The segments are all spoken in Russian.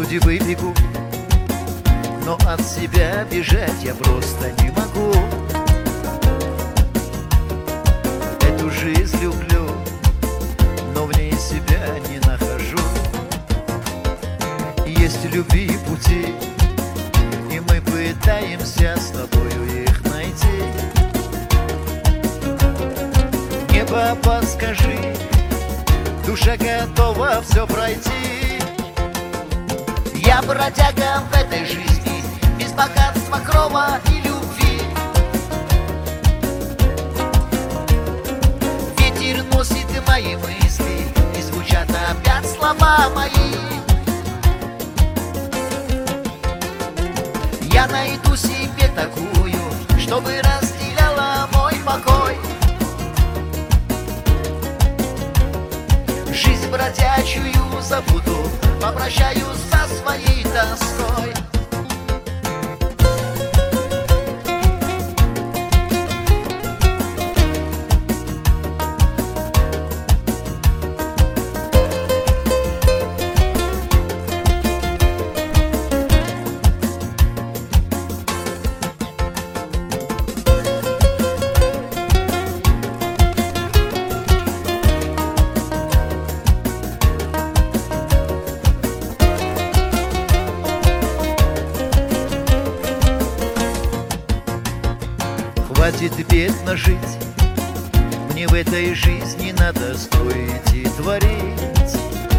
Судьбы бегу, но от себя бежать я просто не могу. Эту жизнь люблю, но в ней себя не нахожу. Есть любви пути, и мы пытаемся с тобою их найти. Небо, подскажи, душа готова все пройти. Я бродяга в этой жизни, без богатства, крова и любви. Ветер носит мои мысли, и звучат опять слова мои. Я найду себе такую, чтобы разделяла мой покой. Жизнь бродячую забуду, попрощаюсь со своей тоской. Хватит бедно жить, мне в этой жизни надо строить и творить,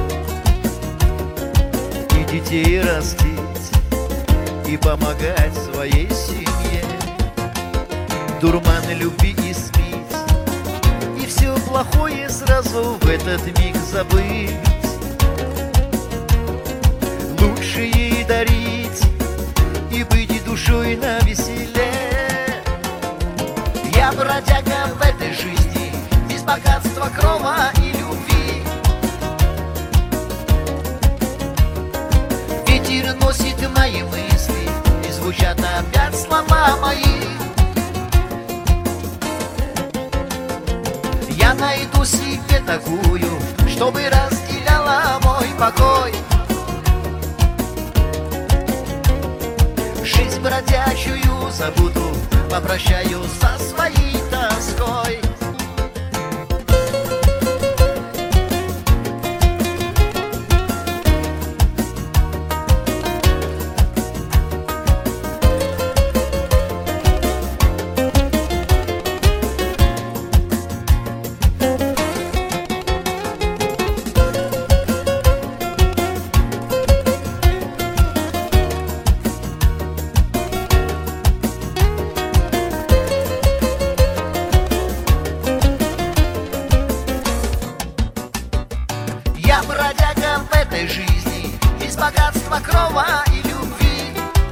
и детей растить, и помогать своей семье. Дурман любви и смыть, и все плохое сразу в этот миг забыть. Лучше ей дарить и быть душой навеселе. Я бродяга в этой жизни, без богатства, крова и любви. Ветер носит мои мысли, и звучат опять слова мои. Я найду себе такую, чтобы разделяла мой покой. Жизнь бродячую забуду, попрощаюсь со своей тоской. Я бродяга в этой жизни, без богатства, крова и любви.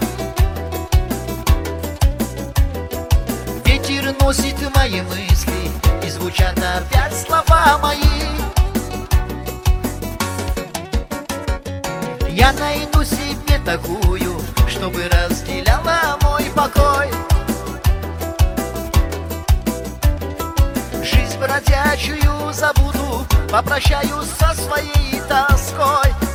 Ветер носит мои мысли, и звучат опять слова мои. Я найду себе такую, чтобы разделяла мой покой. Жизнь бродячую забуду, попрощаюсь со своей тоской.